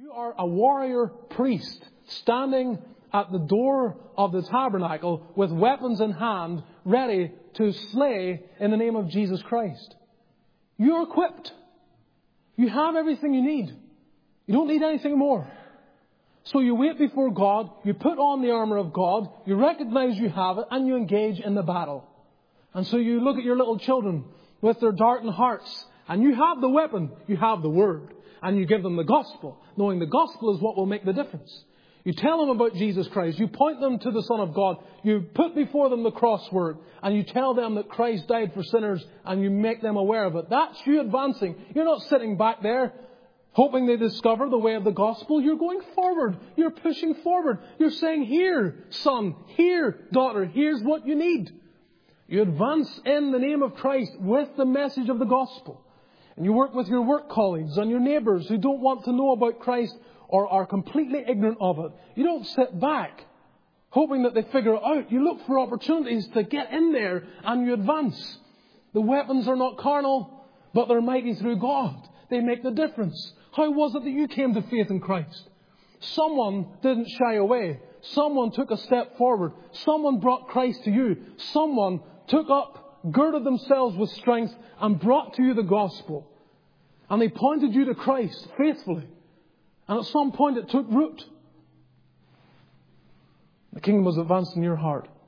You are a warrior priest standing at the door of the tabernacle with weapons in hand, ready to slay in the name of Jesus Christ. You're equipped. You have everything you need. You don't need anything more. So you wait before God, you put on the armour of God, you recognize you have it, and you engage in the battle. And so you look at your little children with their darkened hearts, and you have the weapon, you have the word, and you give them the gospel, knowing the gospel is what will make the difference. You tell them about Jesus Christ, you point them to the Son of God, you put before them the cross word, and you tell them that Christ died for sinners, and you make them aware of it. That's you advancing. You're not sitting back there hoping they discover the way of the gospel. You're going forward. You're pushing forward. You're saying, here, son, here, daughter, here's what you need. You advance in the name of Christ with the message of the gospel. And you work with your work colleagues and your neighbours who don't want to know about Christ or are completely ignorant of it. You don't sit back hoping that they figure it out. You look for opportunities to get in there and you advance. The weapons are not carnal, but they're mighty through God. They make the difference. How was it that you came to faith in Christ? Someone didn't shy away. Someone took a step forward. Someone brought Christ to you. Someone took up, girded themselves with strength and brought to you the gospel. And they pointed you to Christ faithfully. And at some point it took root. The kingdom was advanced in your heart.